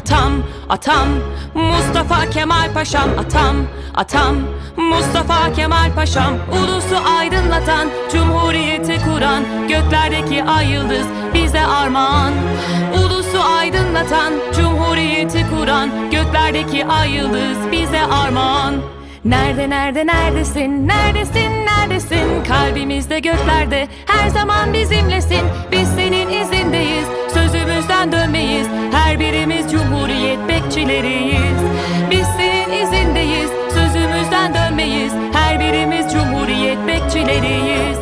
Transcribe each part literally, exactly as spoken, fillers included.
Atam, atam, Mustafa Kemal Paşam. Atam, atam, Mustafa Kemal Paşam. Ulusu aydınlatan, cumhuriyeti kuran, göklerdeki ay yıldız bize armağan. Ulusu aydınlatan, cumhuriyeti kuran, göklerdeki ay yıldız bize armağan. Nerede nerede neredesin, neredesin neredesin? Kalbimizde göklerde her zaman bizimlesin. Biz senin izindeyiz, sözümüzden dönmeyiz. Her birimiz cumhuriyet bekçileriyiz. Biz senin izindeyiz, sözümüzden dönmeyiz. Her birimiz cumhuriyet bekçileriyiz.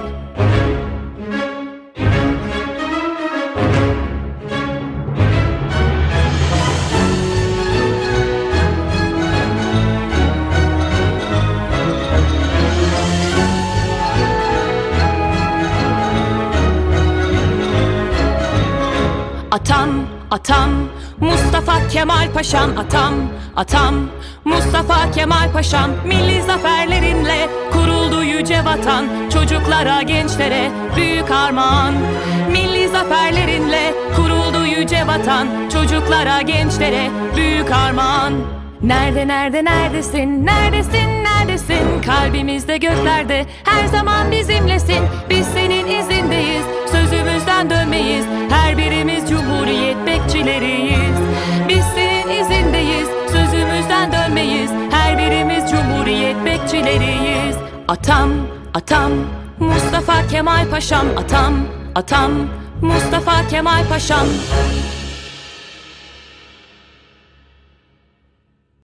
Atam, atam, Mustafa Kemal Paşam. Atam, atam, Mustafa Kemal Paşam. Milli zaferlerinle kuruldu yüce vatan, çocuklara, gençlere büyük armağan. Milli zaferlerinle kuruldu yüce vatan, çocuklara, gençlere büyük armağan. Nerede nerede neredesin, neredesin neredesin? Kalbimizde göklerde her zaman bizimlesin. Biz senin izindeyiz, sözümüzden dönmeyiz. Her birimiz cumhuriyet bekçileriyiz. Biz senin izindeyiz, sözümüzden dönmeyiz. Her birimiz cumhuriyet bekçileriyiz. Atam, atam, Mustafa Kemal Paşam. Atam, atam, Mustafa Kemal Paşam.